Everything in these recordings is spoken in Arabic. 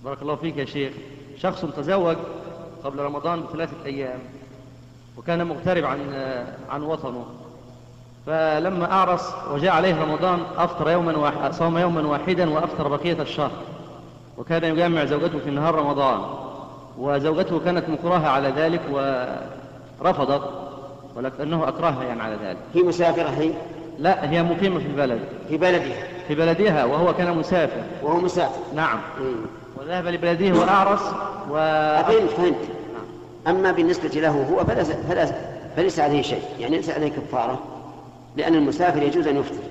بارك الله فيك يا شيخ. شخص تزوج قبل رمضان ب3 أيام وكان مغترب عن وطنه، فلما أعرس وجاء عليه رمضان صام يوما واحدا وأفطر بقية الشهر، وكان يجامع زوجته في نهار رمضان، وزوجته كانت مكرهة على ذلك ورفضت، ولكنه أكرهها يعني على ذلك. هي مسافرة هي؟ لا، هي مقيمة في البلد، في بلدها وهو كان مسافر. وهو مسافر؟ نعم. وذهب لبلده وأعرس فهمت. أما بالنسبة له هو فليس عليه شيء، يعني ليس عليه كفارة، لأن المسافر يجوز أن يفطر.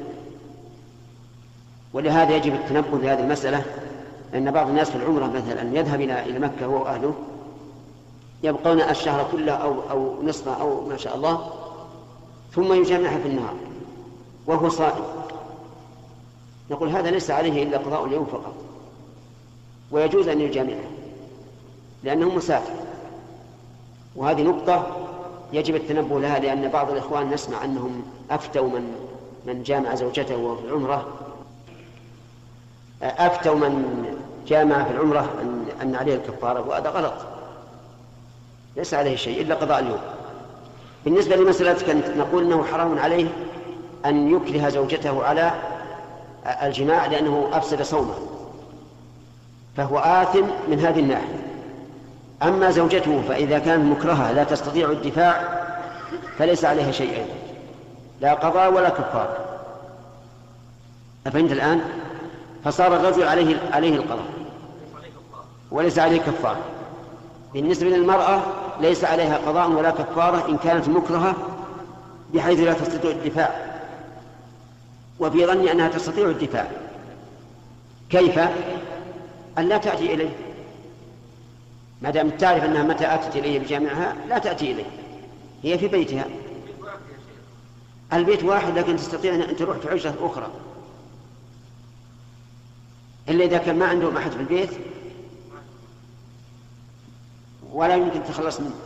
ولهذا يجب التنبه لهذه المسألة، أن بعض الناس في العمرة مثلا يذهب إلى مكة هو وأهله، يبقون الشهر كله أو نصفه أو ما شاء الله، ثم يجامعها في النهار وهو صائم. نقول هذا ليس عليه إلا قضاء اليوم فقط، ويجوز أن يجامعها لأنه مسافر. وهذه نقطة يجب التنبه لها، لأن بعض الإخوان نسمع أنهم أفتوا من جامع زوجته وهو في العمرة، أفتوا من جامع في العمرة أن عليه الكفارة، وهذا غلط، ليس عليه شيء إلا قضاء اليوم. بالنسبة لمسألتك نقول أنه حرام عليه أن يكره زوجته على الجماع لأنه أفسد صومه، فهو آثم من هذه الناحية. أما زوجته فإذا كانت مكرهة لا تستطيع الدفاع فليس عليها شيء، لا قضاء ولا كفارة. أفهمت الآن؟ فصار الرجل عليه القضاء وليس عليه كفارة. بالنسبة للمرأة ليس عليها قضاء ولا كفارة إن كانت مكرهة بحيث لا تستطيع الدفاع، وفي ظني أنها تستطيع الدفاع. كيف؟ أن لا تأتي إليه، ما دام تعرف أنها متى أتت إليه بجامعها لا تأتي إليه، هي في بيتها. البيت واحد، لكن تستطيع أن تروح في عجرة أخرى، إلا إذا كان ما عندهم أحد في البيت ولا يمكن تخلص منه.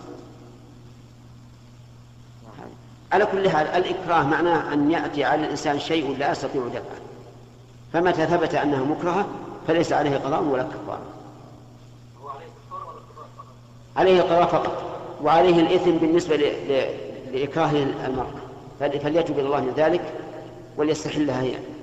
على كل حال الإكراه معناه أن يأتي على الإنسان شيء لا يستطيع دفعه، فمتى ثبت أنها مكرهة فليس عليه قضاء ولا كفارة. عليه القضاء فقط، وعليه الإثم بالنسبة لإكراه المرأة، فليتوب إلى الله من ذلك وليستحلها هي.